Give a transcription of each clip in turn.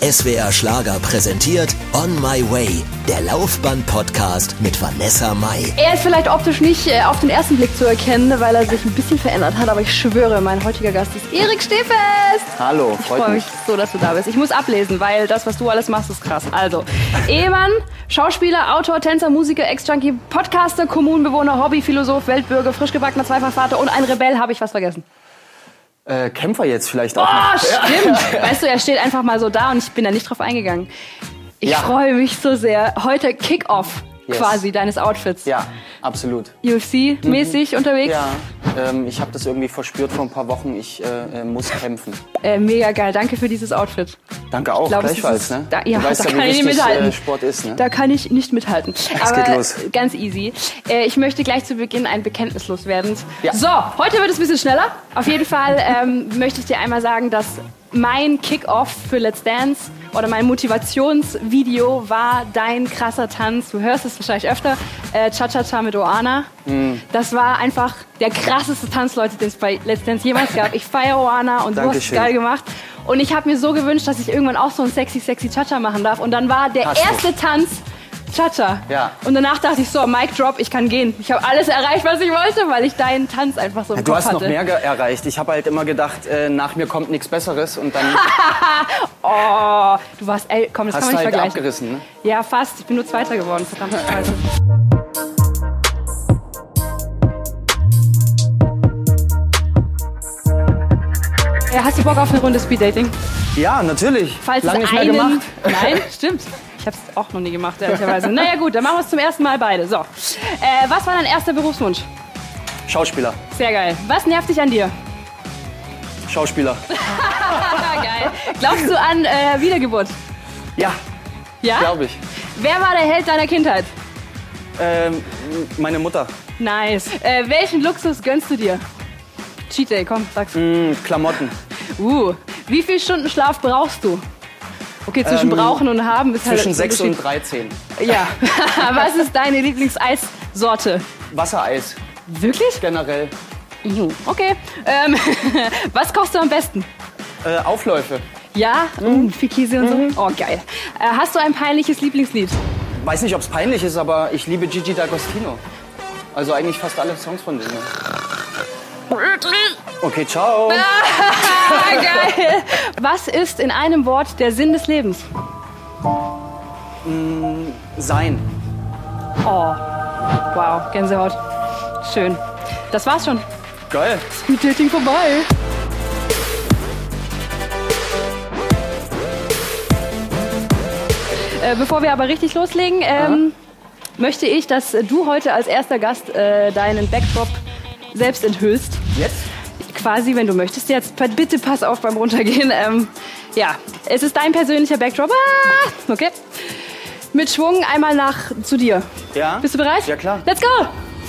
SWR Schlager präsentiert On My Way, der Laufband-Podcast mit Vanessa Mai. Er ist vielleicht optisch nicht auf den ersten Blick zu erkennen, weil er sich ein bisschen verändert hat, aber ich schwöre, mein heutiger Gast ist Erik Stehfest. Hallo, freut mich. Ich freue mich so, dass du da bist. Ich muss ablesen, weil das, was du alles machst, ist krass. Also, Ehemann, Schauspieler, Autor, Tänzer, Musiker, Ex-Junkie, Podcaster, Kommunenbewohner, Hobbyphilosoph, Weltbürger, frisch gebackener Zweifachvater und ein Rebell. Habe ich was vergessen? Kämpfer jetzt vielleicht auch noch. Stimmt. Weißt du, er steht einfach mal so da und ich bin da nicht drauf eingegangen. Ich freue mich so sehr. Heute Kick-Off quasi deines Outfits. Ja, absolut. UFC-mäßig unterwegs? Ja, ich habe das irgendwie verspürt vor ein paar Wochen. Ich muss kämpfen. Mega geil. Danke für dieses Outfit. Danke auch, gleichfalls. Ne? Ja, du weißt da ja, kann wie ich nicht mithalten. Sport ist, ne? Da kann ich nicht mithalten. Es geht los. Ganz easy. Ich möchte gleich zu Beginn ein Bekenntnis loswerden. Ja. So, heute wird es ein bisschen schneller. Auf jeden Fall möchte ich dir einmal sagen, dass mein Kick-Off für Let's Dance oder mein Motivationsvideo war dein krasser Tanz. Du hörst es wahrscheinlich öfter. Cha-Cha-Cha mit Oana. Das war einfach der krasseste Tanz, Leute, den es bei Let's Dance jemals gab. Ich feiere Oana und du hast es geil gemacht. Und ich habe mir so gewünscht, dass ich irgendwann auch so ein sexy Cha-Cha machen darf. Und dann war der erste Tanz Cha-Cha. Ja. Und danach dachte ich so, Mic Drop, ich kann gehen. Ich habe alles erreicht, was ich wollte, weil ich deinen Tanz einfach so im Kopf hatte. Du hast noch mehr erreicht. Ich habe halt immer gedacht, nach mir kommt nichts Besseres und dann... Oh, du warst, komm, das hast kann man nicht halt vergleichen. abgerissen, ne? Ja, fast. Ich bin nur Zweiter geworden. Verdammt, Scheiße. Hast du Bock auf eine Runde Speeddating? Ja, natürlich. Falls lange nicht mehr gemacht. Nein, stimmt. Ich habe es auch noch nie gemacht, ehrlicherweise. Naja gut, dann machen wir es zum ersten Mal beide. So. Was war dein erster Berufswunsch? Schauspieler. Sehr geil. Was nervt dich an dir? Schauspieler. Geil. Glaubst du an Wiedergeburt? Ja. Ja? Glaube ich. Wer war der Held deiner Kindheit? Meine Mutter. Nice. Welchen Luxus gönnst du dir? Cheat Day, komm, sag's. Klamotten. Wie viele Stunden Schlaf brauchst du? Okay, zwischen brauchen und haben ist halt... Zwischen 6 und 13. Ja. Was ist deine Lieblingseissorte? Wassereis. Wirklich? Generell. Okay. Was kochst du am besten? Aufläufe. Ja? Viel Käse und so? Oh, geil. Hast du ein peinliches Lieblingslied? Weiß nicht, ob es peinlich ist, aber ich liebe Gigi D'Agostino. Also eigentlich fast alle Songs von denen. Okay, ciao. Geil. Was ist in einem Wort der Sinn des Lebens? Sein. Oh, wow, Gänsehaut. Schön. Das war's schon. Geil. Speeddating vorbei. Bevor wir aber richtig loslegen, möchte ich, dass du heute als erster Gast deinen Backdrop selbst enthüllst. Jetzt? Quasi, wenn du möchtest. Jetzt bitte pass auf beim Runtergehen. Ja, es ist dein persönlicher Backdrop. Okay. Mit Schwung einmal zu dir. Ja. Bist du bereit? Ja, klar. Let's go!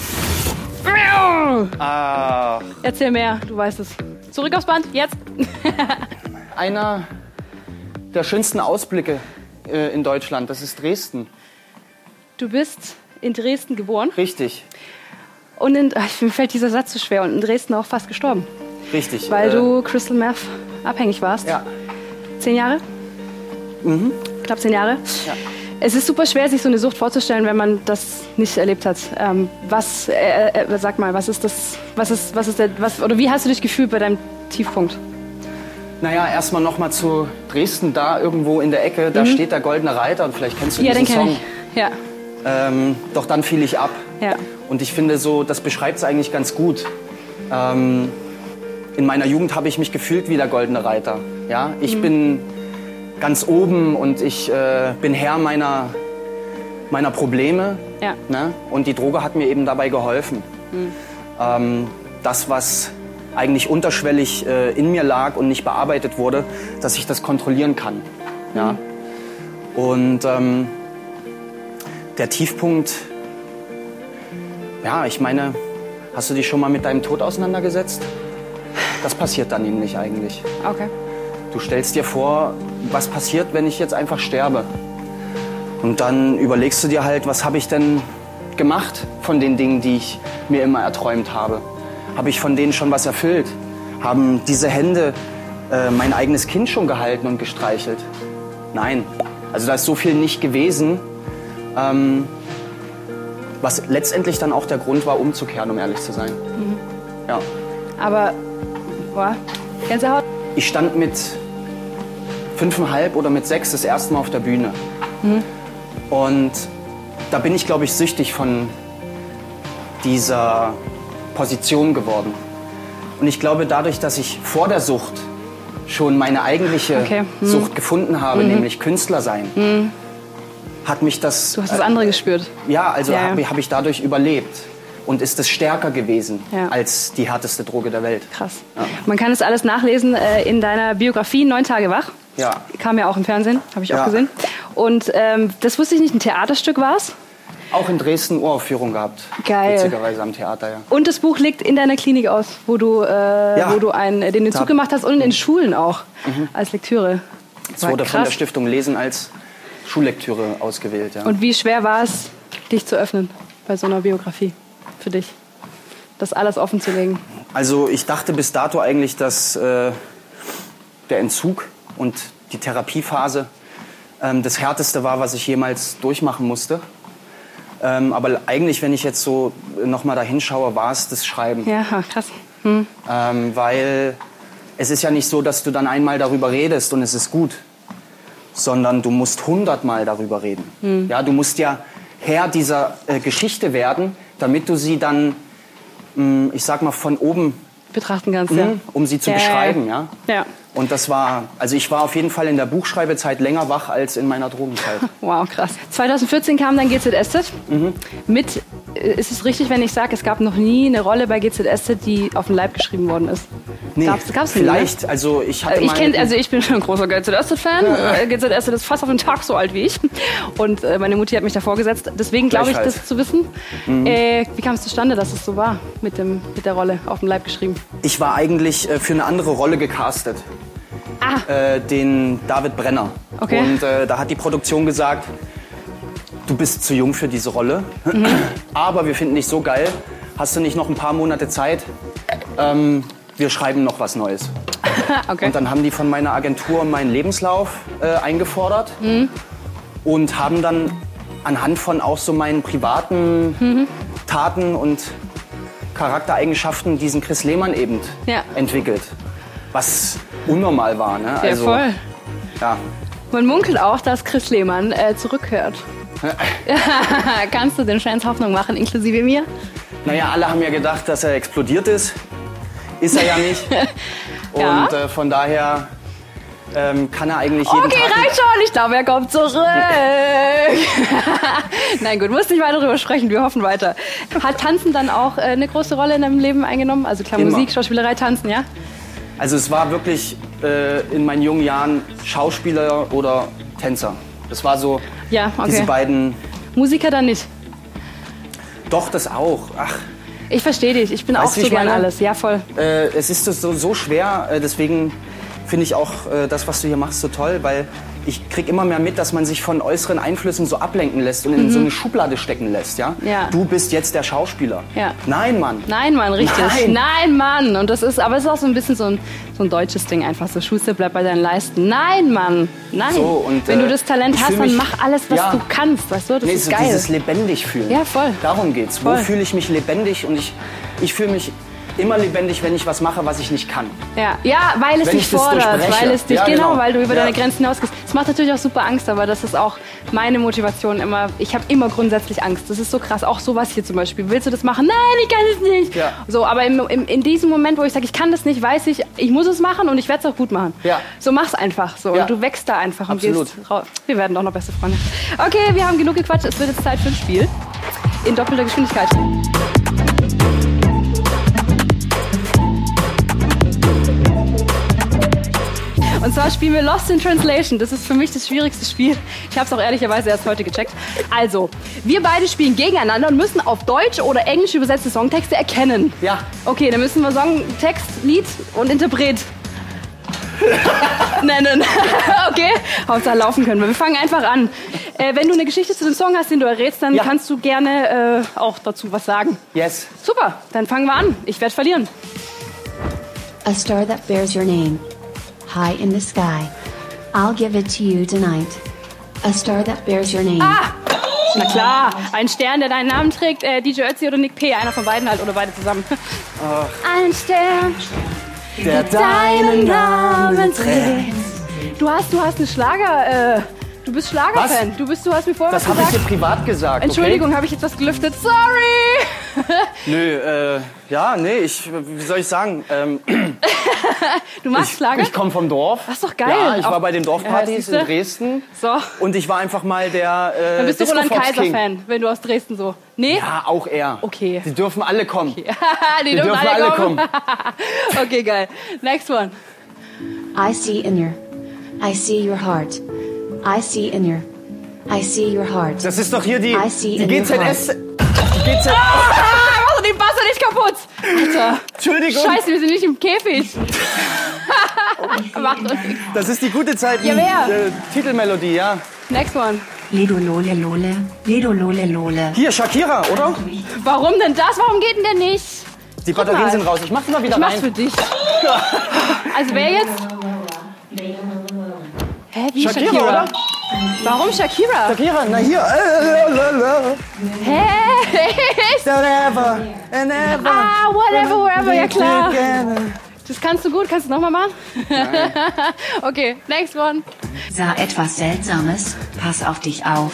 Ah. Erzähl mehr, du weißt es. Zurück aufs Band, jetzt. Einer der schönsten Ausblicke in Deutschland, das ist Dresden. Du bist in Dresden geboren. Richtig. Und mir fällt dieser Satz so schwer. Und in Dresden auch fast gestorben. Richtig. Weil du Crystal Meth abhängig warst. Ja. 10 Jahre? Knapp 10 Jahre. Ja. Es ist super schwer, sich so eine Sucht vorzustellen, wenn man das nicht erlebt hat. Sag mal, was ist das? Oder wie hast du dich gefühlt bei deinem Tiefpunkt? Naja, erstmal nochmal zu Dresden, da irgendwo in der Ecke, da steht der Goldene Reiter und vielleicht kennst du diesen Song. Ich. Ja. Doch dann fiel ich ab. Ja. Und ich finde so, das beschreibt es eigentlich ganz gut. In meiner Jugend habe ich mich gefühlt wie der Goldene Reiter. Ja? Ich bin ganz oben und ich bin Herr meiner Probleme. Ja. Ne? Und die Droge hat mir eben dabei geholfen. Das, was eigentlich unterschwellig in mir lag und nicht bearbeitet wurde, dass ich das kontrollieren kann. Ja? Und der Tiefpunkt, ja, ich meine, hast du dich schon mal mit deinem Tod auseinandergesetzt? Das passiert dann nämlich eigentlich. Okay. Du stellst dir vor, was passiert, wenn ich jetzt einfach sterbe? Und dann überlegst du dir halt, was habe ich denn gemacht von den Dingen, die ich mir immer erträumt habe? Habe ich von denen schon was erfüllt? Haben diese Hände mein eigenes Kind schon gehalten und gestreichelt? Nein. Also da ist so viel nicht gewesen, was letztendlich dann auch der Grund war, umzukehren, um ehrlich zu sein. Ja. Aber, boah, Gänsehaut? Ich stand mit 5,5 oder mit 6 das erste Mal auf der Bühne. Und da bin ich, glaube ich, süchtig von dieser Position geworden. Und ich glaube, dadurch, dass ich vor der Sucht schon meine eigentliche Sucht gefunden habe, nämlich Künstler sein, hat mich das... Du hast das andere gespürt. Ja, also habe ich dadurch überlebt. Und ist es stärker gewesen als die härteste Droge der Welt. Krass. Ja. Man kann es alles nachlesen in deiner Biografie 9 Tage wach. Ja. Kam ja auch im Fernsehen, habe ich auch gesehen. Und das wusste ich nicht, ein Theaterstück war es? Auch in Dresden Uraufführung gehabt. Geil. Witzigerweise am Theater, ja. Und das Buch liegt in deiner Klinik aus, wo du den Entzug gemacht hast und in Schulen auch als Lektüre. Es wurde von der Stiftung Lesen als Schullektüre ausgewählt, ja. Und wie schwer war es, dich zu öffnen bei so einer Biografie für dich? Das alles offen zu legen? Also ich dachte bis dato eigentlich, dass der Entzug und die Therapiephase das Härteste war, was ich jemals durchmachen musste. Aber eigentlich, wenn ich jetzt so nochmal da hinschaue, war es das Schreiben. Ja, krass. Weil es ist ja nicht so, dass du dann einmal darüber redest und es ist gut, sondern du musst 100-mal darüber reden. Ja, du musst ja Herr dieser Geschichte werden, damit du sie dann, ich sag mal, von oben betrachten kannst, um sie zu beschreiben. Ja. Und das war, also ich war auf jeden Fall in der Buchschreibezeit länger wach als in meiner Drogenzeit. Wow, krass. 2014 kam dann GZSZ. Mit, ist es richtig, wenn ich sage, es gab noch nie eine Rolle bei GZSZ, die auf den Leib geschrieben worden ist? Nee, gab's vielleicht, nie, ne? Also ich hatte ich bin schon ein großer GZSZ-Fan. GZSZ ist fast auf den Tag so alt wie ich. Und meine Mutti hat mich davor gesetzt. Deswegen glaube ich, das zu wissen. Wie kam es zustande, dass es so war mit der Rolle auf den Leib geschrieben? Ich war eigentlich für eine andere Rolle gecastet. Den David Brenner. Okay. Und da hat die Produktion gesagt, du bist zu jung für diese Rolle, aber wir finden dich so geil, hast du nicht noch ein paar Monate Zeit, wir schreiben noch was Neues. Okay. Und dann haben die von meiner Agentur meinen Lebenslauf eingefordert und haben dann anhand von auch so meinen privaten Taten und Charaktereigenschaften diesen Chris Lehmann eben entwickelt. Was unnormal war, ne? Ja, voll. Ja. Man munkelt auch, dass Chris Lehmann zurückhört. Kannst du den Fans Hoffnung machen, inklusive mir? Naja, alle haben ja gedacht, dass er explodiert ist. Ist er ja nicht. Und von daher kann er eigentlich jeden Tag... Okay, reicht schon. Ich glaube, er kommt zurück. Nein, gut, musst nicht weiter darüber sprechen. Wir hoffen weiter. Hat Tanzen dann auch eine große Rolle in deinem Leben eingenommen? Also klar, Musik, Schauspielerei, Tanzen, ja? Also es war wirklich in meinen jungen Jahren Schauspieler oder Tänzer. Das war so diese beiden... Musiker dann nicht? Doch, das auch. Ach. Ich verstehe dich. Ich bin auch so gern alles. Ja, voll. Es ist so schwer. Deswegen finde ich auch das, was du hier machst, so toll. Weil ich kriege immer mehr mit, dass man sich von äußeren Einflüssen so ablenken lässt und in so eine Schublade stecken lässt. Ja? Du bist jetzt der Schauspieler. Ja. Nein, Mann. Nein, Mann, richtig. Nein, Mann. Und aber es ist auch so ein bisschen so ein deutsches Ding einfach. So, Schuster, bleib bei deinen Leisten. Nein, Mann. Nein. So, und, wenn du das Talent hast, dann mach alles, was du kannst. Weißt du? Das ist geil. Dieses lebendig fühlen. Ja, voll. Darum geht's. Voll. Wo fühle ich mich lebendig? Und ich fühle mich immer lebendig, wenn ich was mache, was ich nicht kann. Ja, weil es dich fordert, weil es dich, weil du über deine Grenzen hinausgehst. Das macht natürlich auch super Angst, aber das ist auch meine Motivation immer. Ich habe immer grundsätzlich Angst. Das ist so krass. Auch sowas hier zum Beispiel. Willst du das machen? Nein, ich kann es nicht. Ja. So, aber in diesem Moment, wo ich sage, ich kann das nicht, weiß ich muss es machen und ich werde es auch gut machen. Ja. So, mach's einfach. So, und du wächst da einfach und gehst raus. Wir werden doch noch beste Freunde. Okay, wir haben genug gequatscht. Es wird jetzt Zeit für ein Spiel. In doppelter Geschwindigkeit. Und zwar spielen wir Lost in Translation. Das ist für mich das schwierigste Spiel. Ich habe es auch ehrlicherweise erst heute gecheckt. Also, wir beide spielen gegeneinander und müssen auf Deutsch oder Englisch übersetzte Songtexte erkennen. Ja. Okay, dann müssen wir Songtext, Lied und Interpret nennen. Okay, Hauptsache laufen können wir. Wir fangen einfach an. Wenn du eine Geschichte zu dem Song hast, den du errätst, dann kannst du gerne auch dazu was sagen. Yes. Super, dann fangen wir an. Ich werde verlieren. A star that bears your name. High in the sky. I'll give it to you tonight. A star that bears your name. Na klar, ein Stern, der deinen Namen trägt. DJ Ötzi oder Nick P., einer von beiden halt oder beide zusammen. Ein Stern, Der deinen Namen trägt. Du hast einen Schlager, du bist Schlagerfan. Was? Du hast mir vorher Das was habe ich gesagt. dir privat gesagt, Entschuldigung, okay? habe ich jetzt was gelüftet? Sorry! Nö, wie soll ich sagen? Du machst Schlager? Ich komme vom Dorf. Das ist doch geil. Ja, ich war Auch- bei den Dorfpartys siehste? in Dresden. So. Und ich war einfach mal der Dann bist du Roland Disco Fox King. Kaiser-Fan, wenn du aus Dresden so. Nee? Ja, auch er. Okay. Die dürfen alle kommen. Die Die dürfen alle kommen. Okay, geil. Next one. I see your heart. I see your heart. Das ist doch hier die I see in GZS. your Die GZS. Mach doch den Buzzer nicht kaputt! Alter. Entschuldigung. Scheiße, wir sind nicht im Käfig. Macht doch nichts. Das ist die gute Zeit. Ja, wer? Titelmelodie, ja. Next one. Lido lole lole. Lido lole lole. Hier, Shakira, oder? Warum denn das? Warum geht denn der nicht? Die Batterien mal. sind raus. Ich mach die mal wieder Ich mach's für rein. dich. Also wer jetzt? Hä, wie Shakira, oder? Warum Shakira? Shakira, na hier. Hä? Forever and ever. Ah, whatever, wherever, ja klar. Das kannst du gut. Kannst du nochmal machen? Okay, next one. Sah etwas Seltsames. Pass auf dich auf.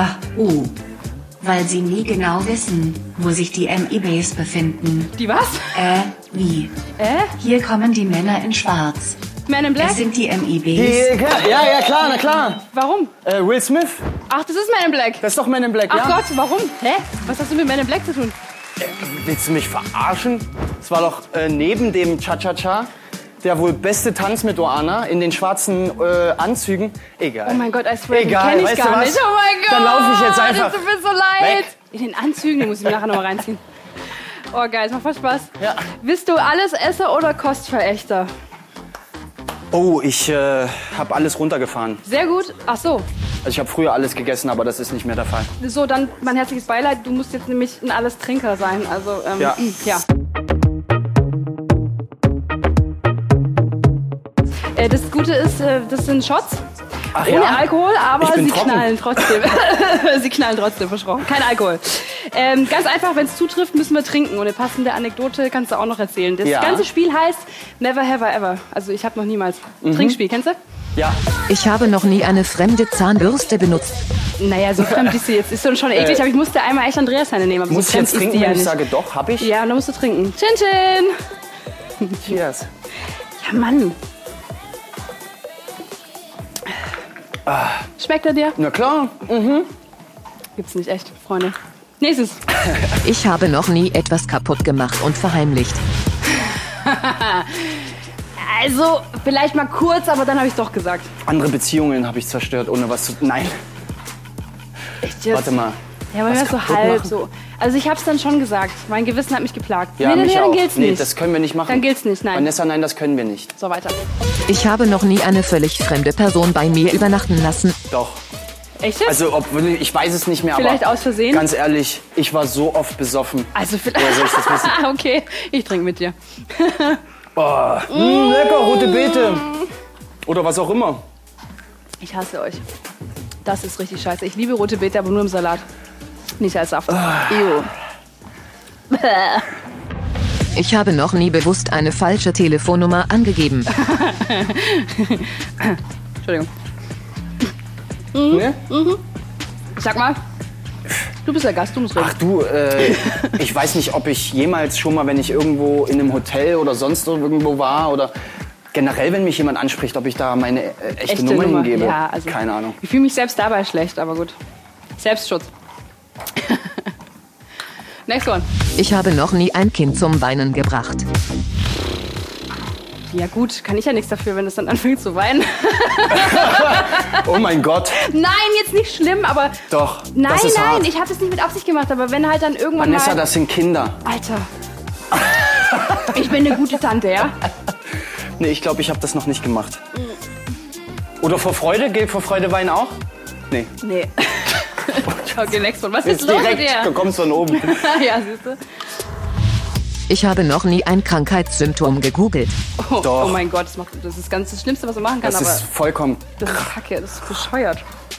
Weil sie nie genau wissen, wo sich die MIBs befinden. Die was? Wie? Hier kommen die Männer in Schwarz. Man in Black? Es sind die MIBs. Ja, klar, na klar. Warum? Will Smith, Ach, das ist Man in Black. das ist doch Man in Black, Ach ja? Gott, warum? Hä? Was hast du mit Man in Black zu tun? Willst du mich verarschen? Das war doch neben dem Cha-Cha-Cha der wohl beste Tanz mit Oana in den schwarzen Anzügen. Egal. Oh mein Gott, I swear, Egal, den kenn ich weißt du gar was? nicht. Oh mein Gott. Dann laufe ich jetzt einfach Das tut mir so leid. weg. In den Anzügen, die muss ich mir nachher noch mal reinziehen. Oh geil, es macht voll Spaß. Ja. Bist du Allesesser oder Kostverächter? Oh, ich habe alles runtergefahren. Sehr gut. Ach so. Also ich habe früher alles gegessen, aber das ist nicht mehr der Fall. So, dann mein herzliches Beileid. Du musst jetzt nämlich ein Allestrinker sein. Also, Ja. ja. Das Gute ist, das sind Shots. Ach Ohne ja? Alkohol, aber Ich bin sie trocken. knallen trotzdem. Sie knallen trotzdem, versprochen. Kein Alkohol. Ganz einfach, wenn es zutrifft, müssen wir trinken. Und eine passende Anekdote kannst du auch noch erzählen. Das Ja. ganze Spiel heißt Never Have I Ever. Also ich habe noch niemals. Trinkspiel, kennst du? Ja. Ich habe noch nie eine fremde Zahnbürste benutzt. Naja, so fremd ist sie jetzt. Ist schon eklig, aber ich musste einmal echt Andreas seine nehmen. Aber Muss so ich jetzt fremd ist trinken, die wenn ja ich nicht. sage, doch, hab ich? Ja, und dann musst du trinken. Chin Chin. Cheers. Ja, Mann. Schmeckt er dir? Na klar. Gibt's nicht echt, Freunde. Nächstes. Ich habe noch nie etwas kaputt gemacht und verheimlicht. Also, vielleicht mal kurz, aber dann habe ich doch gesagt. Andere Beziehungen habe ich zerstört, ohne was zu... Nein, Echt jetzt? warte mal. Ja, aber Was hörst so kaputt halb machen? so. Also ich hab's dann schon gesagt. Mein Gewissen hat mich geplagt. Ja, mich dann auch. gilt's Nee, nicht. das können wir nicht machen. Dann gilt's nicht, nein. Vanessa, nein, das können wir nicht. So, weiter. Ich habe noch nie eine völlig fremde Person bei mir übernachten lassen. Doch. Echt jetzt? Also, ich weiß es nicht mehr, Vielleicht aber aus Versehen? ganz ehrlich, ich war so oft besoffen. Also vielleicht. Woher soll ich das wissen? Okay, ich trinke mit dir. Lecker, rote Beete. Oder was auch immer. Ich hasse euch. Das ist richtig scheiße. Ich liebe rote Beete, aber nur im Salat. Nicht als Saft. Ew. Ich habe noch nie bewusst eine falsche Telefonnummer angegeben. Entschuldigung. Ne? Sag mal. Du bist der Gast, du musst reden. Ach du, ich weiß nicht, ob ich jemals schon mal, wenn ich irgendwo in einem Hotel oder sonst irgendwo war oder generell, wenn mich jemand anspricht, ob ich da meine echte Nummer hingebe. Ja, also Keine Ahnung. Ich fühle mich selbst dabei schlecht, aber gut. Selbstschutz. Next one. Ich habe noch nie ein Kind zum Weinen gebracht. Ja gut, kann ich ja nichts dafür, wenn es dann anfängt zu weinen. Oh mein Gott. Nein, jetzt nicht schlimm, aber... Doch. Nein, das ist nein, hart. ich habe das nicht mit Absicht gemacht, aber wenn halt dann irgendwann Vanessa, mal... das sind Kinder. Alter. Ich bin eine gute Tante, ja? Nee, ich glaube, ich habe das noch nicht gemacht. Oder vor Freude? Gilt vor Freude Wein auch? Nee. Nee. Okay, next one. Was ist Jetzt los mit direkt, dir? du kommst von oben. Ja, siehst du. Ich habe noch nie ein Krankheitssymptom gegoogelt. Doch. Oh mein Gott, das ist ganz das Schlimmste, was man machen kann. Das aber ist vollkommen... das ist kacke, das ist bescheuert.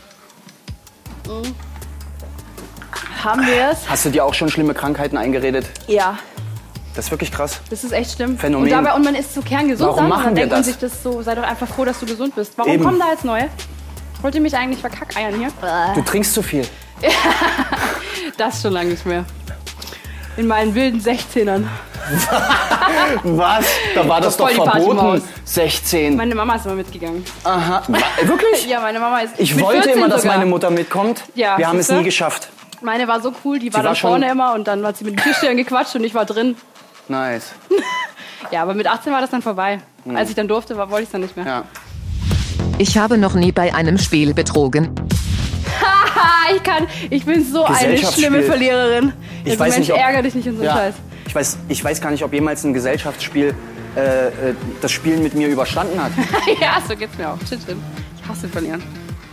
Haben wir es? Hast du dir auch schon schlimme Krankheiten eingeredet? Ja, Das ist wirklich krass. das ist echt schlimm. Phänomen. Und man ist so kerngesund. Warum machen und dann wir denkt man das? sich das so, sei doch einfach froh, dass du gesund bist. Warum Eben. kommen da jetzt neue? Wollt ihr mich eigentlich verkackeiern hier? Du trinkst zu viel. Das schon lange nicht mehr. In meinen wilden 16ern. Was? Da war das doch Voll die verboten. Partymaus. 16. Meine Mama ist immer mitgegangen. Aha. Wirklich? Ja, meine Mama ist Ich mit wollte 14 immer, dass sogar. meine Mutter mitkommt. Ja, Wir haben es siehste? nie geschafft. Meine war so cool, die war war dann schon- vorne immer und dann hat sie mit den Türstehern gequatscht und ich war drin. Nice. Ja, aber mit 18 war das dann vorbei. Als ich dann durfte, wollte ich es dann nicht mehr. Ja. Ich habe noch nie bei einem Spiel betrogen. Ich bin so eine Gesellschaftsspiel. schlimme Verliererin. Ich Also weiß Mensch, nicht, ob- ärgere dich nicht in so einen Scheiß. Ich weiß gar nicht, ob jemals ein Gesellschaftsspiel das Spielen mit mir überstanden hat. Ja, so geht's mir auch. Shit. Ich hasse Verlieren.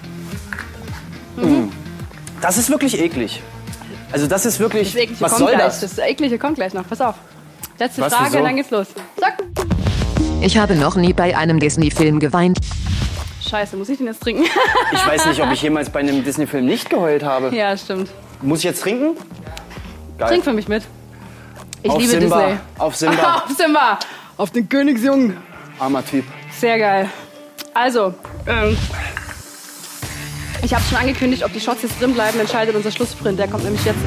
Das ist wirklich eklig. Also das ist wirklich... Das Eklige was kommt soll gleich. das? Das Eklige kommt gleich noch. Pass auf. Letzte Was, Frage, wieso? dann geht's los. Zack. Ich habe noch nie bei einem Disney-Film geweint. Scheiße, muss ich den jetzt trinken? Ich weiß nicht, ob ich jemals bei einem Disney-Film nicht geheult habe. Ja, stimmt. Muss ich jetzt trinken? Geil. Trink für mich mit. Ich Auf liebe Simba. Disney. Auf Simba. Auf Simba. Auf den Königsjungen. Armer Typ. Sehr geil. Also, ich habe schon angekündigt, ob die Shots jetzt drin bleiben, entscheidet unser Schlusssprint. Der kommt nämlich jetzt.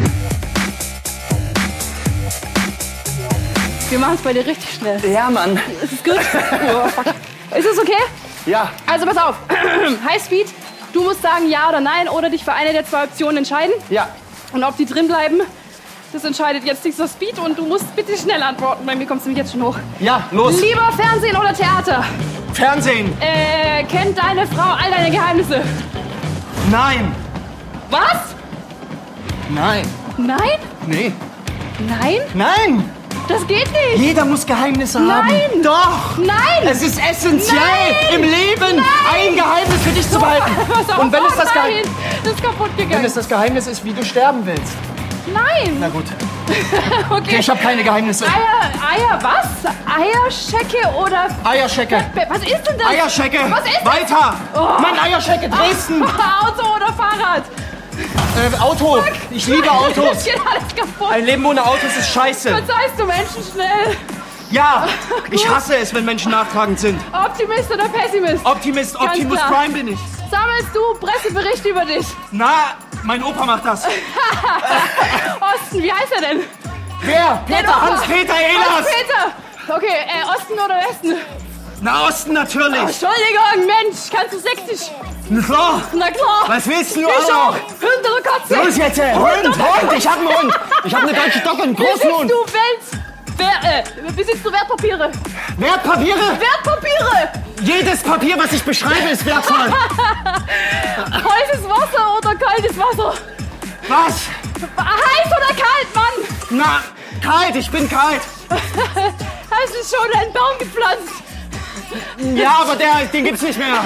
Wir machen es bei dir richtig schnell. Ja, Mann. Ist es gut? Oh, fuck. Ist es okay? Ja. Also pass auf. Highspeed, du musst sagen ja oder nein oder dich für eine der zwei Optionen entscheiden. Ja. Und ob die drin bleiben, das entscheidet jetzt dieser Speed und du musst bitte schnell antworten. Bei mir kommst du nämlich jetzt schon hoch. Ja, los. Lieber Fernsehen oder Theater? Fernsehen. Kennt deine Frau all deine Geheimnisse? Nein. Was? Nein. Nein? Nee. Nein? Nein. Das geht nicht. Jeder muss Geheimnisse Nein. haben. Doch. Nein. Es ist essentiell Nein. im Leben, Nein. ein Geheimnis für dich zu behalten. Pass auf, Und wenn es das nein, Geheimnis... das ist kaputt Wenn gegangen. es das Geheimnis ist, wie du sterben willst. Nein. Na gut. Okay. Ich habe keine Geheimnisse. Eier was? Eierschecke oder... Eierschecke. Was ist denn das? Eierschecke. Was ist das? Weiter. Oh. Mann, Eierschecke. Dresden. Auto oder Fahrrad? Auto. Ich liebe Das Autos. geht alles kaputt. Ein Leben ohne Autos ist scheiße. Verzeihst du Menschen schnell? Ja, ich hasse es, wenn Menschen nachtragend sind. Optimist oder Pessimist? Optimist, Ganz Optimus klar. Prime bin ich. Sammelst du Presseberichte über dich? Na, mein Opa macht das. Osten, wie heißt er denn? Wer? Der Peter, Opa. Hans-Peter Ehlers. Peter. Okay, Osten oder Westen? Na, Osten natürlich. Entschuldigung, Mensch, kannst du sächsisch? Na klar. Na klar. Was willst du, Ich Alter? auch. Hund oder Katze? Los jetzt, Hund. Ich hab einen Hund. Ich hab eine deutsche Stocke und einen großen Besitzt Hund. du besitzt du Wertpapiere? Wertpapiere? Wertpapiere! Jedes Papier, was ich beschreibe, ist wertvoll. Heißes Wasser oder kaltes Wasser? Was? Heiß oder kalt, Mann? Na, kalt. Ich bin kalt. Hast du schon einen Baum gepflanzt? Ja, aber den gibt's nicht mehr.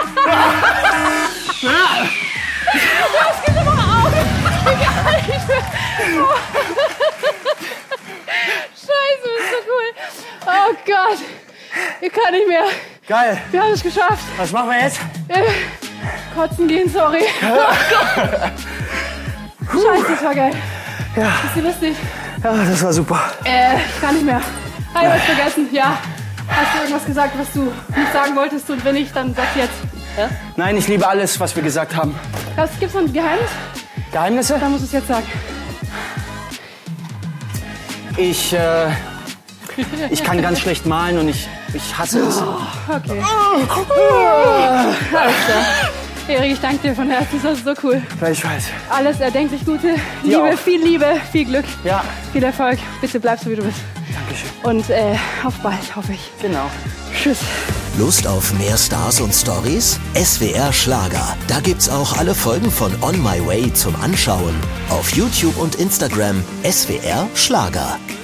Das geht immer auf. Scheiße, das ist so cool. Oh Gott. Ich kann nicht mehr. Geil. Wir haben es geschafft. Was machen wir jetzt? Kotzen gehen, sorry. Scheiße, das war geil. Ja. Ist dir lustig? Ja, das war super. Ich kann nicht mehr. Habe ich was vergessen? Ja. Hast du irgendwas gesagt, was du nicht sagen wolltest? Und wenn nicht, dann sag jetzt. Ja? Nein, ich liebe alles, was wir gesagt haben. Gibt's noch ein Geheimnis? Geheimnisse? Dann musst du es jetzt sagen. Ich kann ganz schlecht malen und ich hasse es. Okay. Alles klar. Erik, ich danke dir von Herzen. Das ist so cool. Gleichfalls. Alles erdenklich Gute. Dir Liebe, viel Glück, Ja, viel Erfolg. Bitte bleib so, wie du bist. Dankeschön. Und auf bald, hoffe ich. Genau. Tschüss. Lust auf mehr Stars und Stories? SWR Schlager. Da gibt's auch alle Folgen von On My Way zum Anschauen. Auf YouTube und Instagram SWR Schlager.